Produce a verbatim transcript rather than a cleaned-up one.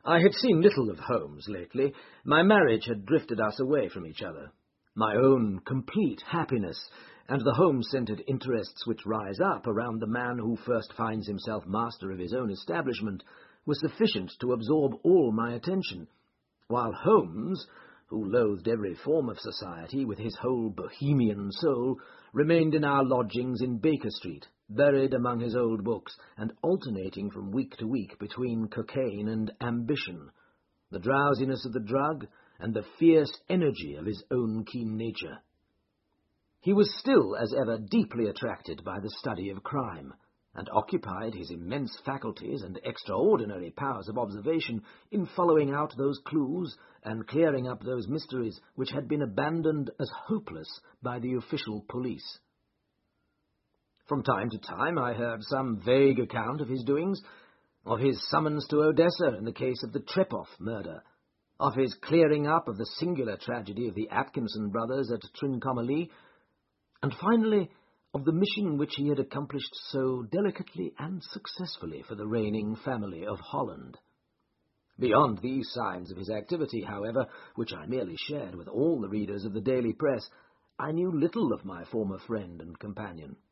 I had seen little of Holmes lately. My marriage had drifted us away from each other. My own complete happiness and the home-centred interests which rise up around the man who first finds himself master of his own establishment were sufficient to absorb all my attention, while Holmes, who loathed every form of society with his whole bohemian soul, remained in our lodgings in Baker Street, buried among his old books, and alternating from week to week between cocaine and ambition, the drowsiness of the drug and the fierce energy of his own keen nature. He was still, as ever, deeply attracted by the study of crime, and occupied his immense faculties and extraordinary powers of observation in following out those clues and clearing up those mysteries which had been abandoned as hopeless by the official police. From time to time I heard some vague account of his doings, of his summons to Odessa in the case of the Trepoff murder, of his clearing up of the singular tragedy of the Atkinson brothers at Trincomalee, and finally of the mission which he had accomplished so delicately and successfully for the reigning family of Holland. Beyond these signs of his activity, however, which I merely shared with all the readers of the daily press, I knew little of my former friend and companion.